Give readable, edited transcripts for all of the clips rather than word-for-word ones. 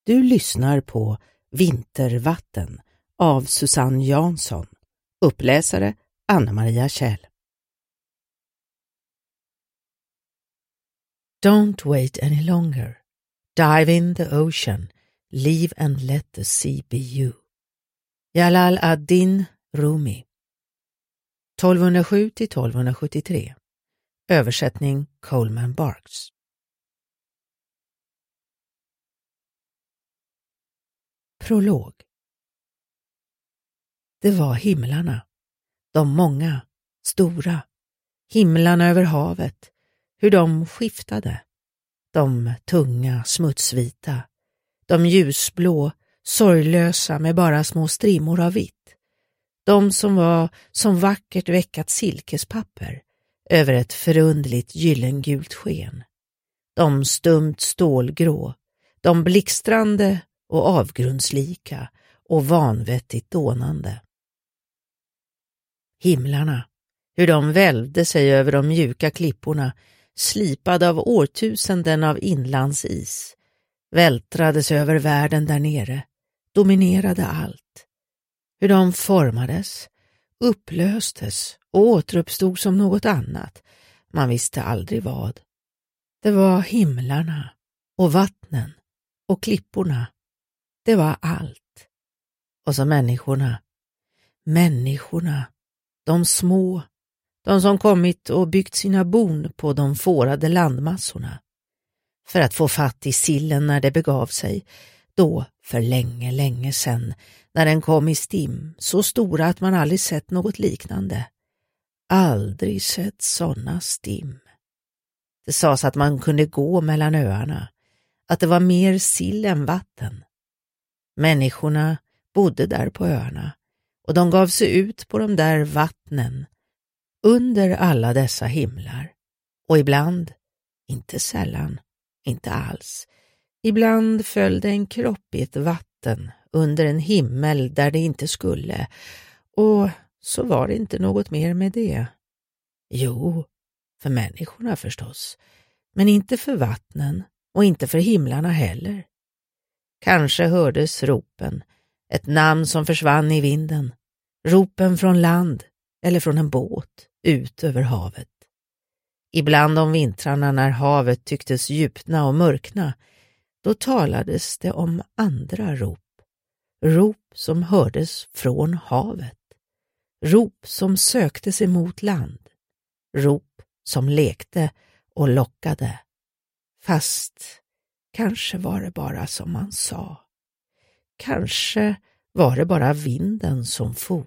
Du lyssnar på Vintervatten av Susanne Jansson. Uppläsare Anna-Maria Kjell. Don't wait any longer. Dive in the ocean. Leave and let the sea be you. Jalal ad-Din Rumi. 1207-1273. Översättning Coleman Barks. Prolog. Det var himlarna, de många, stora, himlarna över havet, hur de skiftade. De tunga, smutsvita, de ljusblå, sorglösa med bara små strimmor av vitt. De som var som vackert väckat silkespapper över ett förundligt gyllengult sken. De stumt stålgrå, de blixtrande och avgrundslika och vanvettigt dånande. Himlarna, hur de välvde sig över de mjuka klipporna, slipade av årtusenden av inlandsis, vältrades över världen där nere, dominerade allt. Hur de formades, upplöstes och återuppstod som något annat, man visste aldrig vad. Det var himlarna och vattnen och klipporna. Det var allt. Och så människorna. Människorna. De små. De som kommit och byggt sina bon på de fårade landmassorna. För att få fatt i sillen när det begav sig. Då, för länge, länge sedan, när den kom i stim, så stora att man aldrig sett något liknande. Aldrig sett sådana stim. Det sades att man kunde gå mellan öarna. Att det var mer sill än vatten. Människorna bodde där på öarna och de gav sig ut på de där vattnen under alla dessa himlar. Och ibland, inte sällan, inte alls, ibland föll det en kropp i ett vatten under en himmel där det inte skulle, och så var det inte något mer med det. Jo, för människorna förstås, men inte för vattnen och inte för himlarna heller. Kanske hördes ropen, ett namn som försvann i vinden, ropen från land eller från en båt ut över havet. Ibland om vintrarna när havet tycktes djupna och mörkna, då talades det om andra rop. Rop som hördes från havet. Rop som sökte sig mot land. Rop som lekte och lockade. Fast kanske var det bara som man sa. Kanske var det bara vinden som for.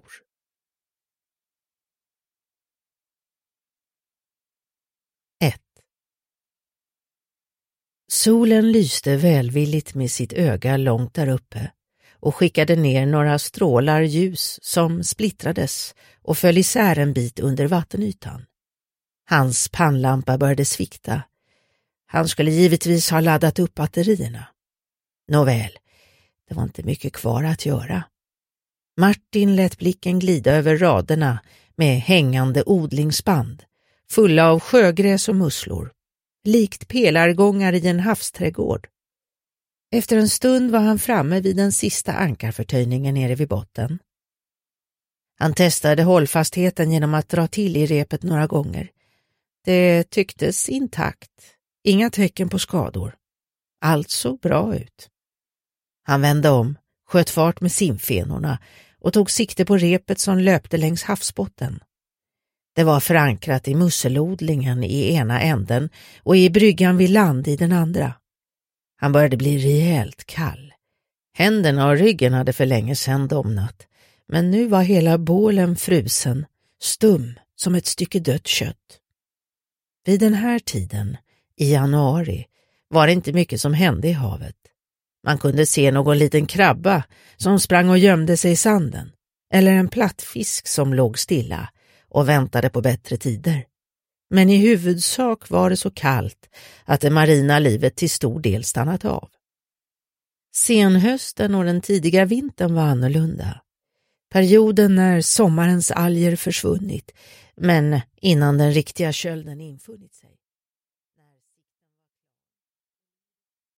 Solen lyste välvilligt med sitt öga långt där uppe och skickade ner några strålar ljus som splittrades och föll isär en bit under vattenytan. Hans pannlampa började svikta. Han skulle givetvis ha laddat upp batterierna. Nåväl, det var inte mycket kvar att göra. Martin lät blicken glida över raderna med hängande odlingsband, fulla av sjögräs och musslor, likt pelargångar i en havsträdgård. Efter en stund var han framme vid den sista ankarförtöjningen nere vid botten. Han testade hållfastheten genom att dra till i repet några gånger. Det tycktes intakt. Inga tecken på skador. Allt såg bra ut. Han vände om, sköt fart med simfenorna och tog sikte på repet som löpte längs havsbotten. Det var förankrat i musselodlingen i ena änden och i bryggan vid land i den andra. Han började bli rejält kall. Händerna och ryggen hade för länge sedan domnat, men nu var hela bålen frusen, stum som ett stycke dött kött. Vid den här tiden, i januari, var det inte mycket som hände i havet. Man kunde se någon liten krabba som sprang och gömde sig i sanden, eller en plattfisk som låg stilla och väntade på bättre tider. Men i huvudsak var det så kallt att det marina livet till stor del stannat av. Senhösten och den tidiga vintern var annorlunda. Perioden när sommarens alger försvunnit, men innan den riktiga kölden infunnit sig.